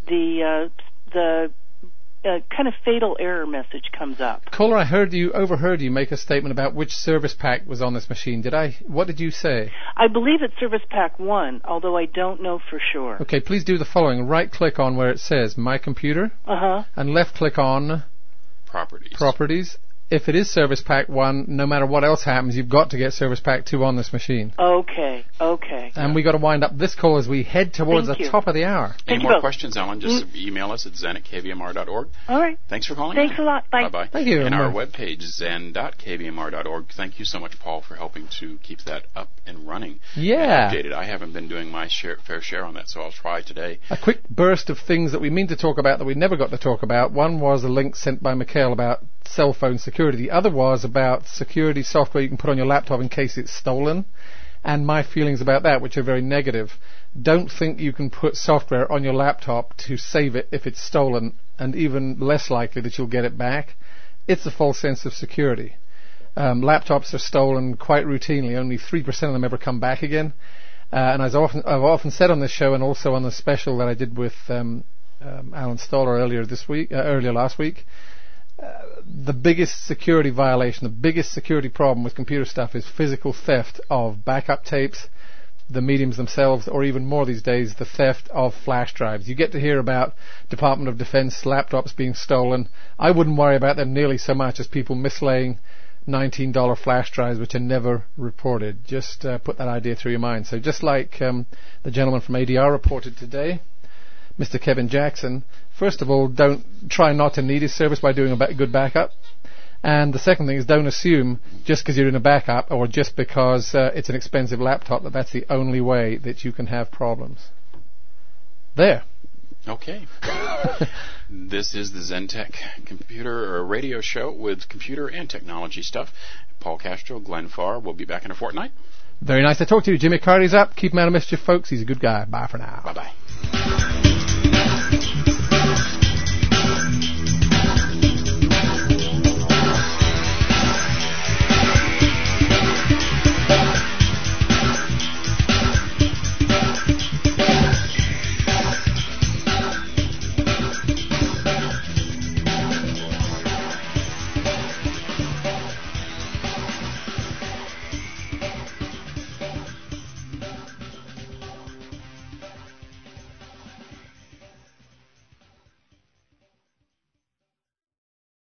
the uh, the uh, kind of fatal error message comes up. Caller, I heard you, overheard you make a statement about which service pack was on this machine. Did I? What did you say? I believe it's Service Pack one, although I don't know for sure. Okay, please do the following. Right-click on where it says My Computer, Uh-huh. and left-click on Properties. Properties. If it is Service Pack one, no matter what else happens, you've got to get Service Pack two on this machine. Okay. Okay. And we got to wind up this call as we head towards Thank the you. top of the hour. Any Thank you more both. questions, Alan? Just email us at zen at k v m r dot org. All right. Thanks for calling. Thanks in. a lot. Bye. Bye-bye. Thank you. And our Um, webpage, zen dot k v m r dot org. Thank you so much, Paul, for helping to keep that up and running. Yeah. And updated. I haven't been doing my share, fair share on that, so I'll try today. A quick burst of things that we mean to talk about that we never got to talk about. One was a link sent by Mikhail about cell phone security. The other was about security software you can put on your laptop in case it's stolen, and my feelings about that, which are very negative. Don't think you can put software on your laptop to save it if it's stolen, and even less likely that you'll get it back. It's a false sense of security. Um, laptops are stolen quite routinely. Only three percent of them ever come back again. Uh, and as often, I've often said on this show, and also on the special that I did with um, um, Alan Stoller earlier this week, uh, earlier last week, uh, the biggest security violation, the biggest security problem with computer stuff is physical theft of backup tapes, the mediums themselves, or even more these days, the theft of flash drives. You get to hear about Department of Defense laptops being stolen. I wouldn't worry about them nearly so much as people mislaying nineteen dollars flash drives which are never reported. Just uh, put that idea through your mind. So just like um, the gentleman from A D R reported today, Mister Kevin Jackson, first of all, don't try not to need his service by doing a ba- good backup. And the second thing is, don't assume just because you're in a backup or just because uh, it's an expensive laptop that that's the only way that you can have problems. There. Okay. This is the ZenTech computer or radio show with computer and technology stuff. Paul Castro, Glenn Farr. We'll be back in a fortnight. Very nice to talk to you. Jimmy Carty's up. Keep him out of mischief, folks. He's a good guy. Bye for now. Bye-bye.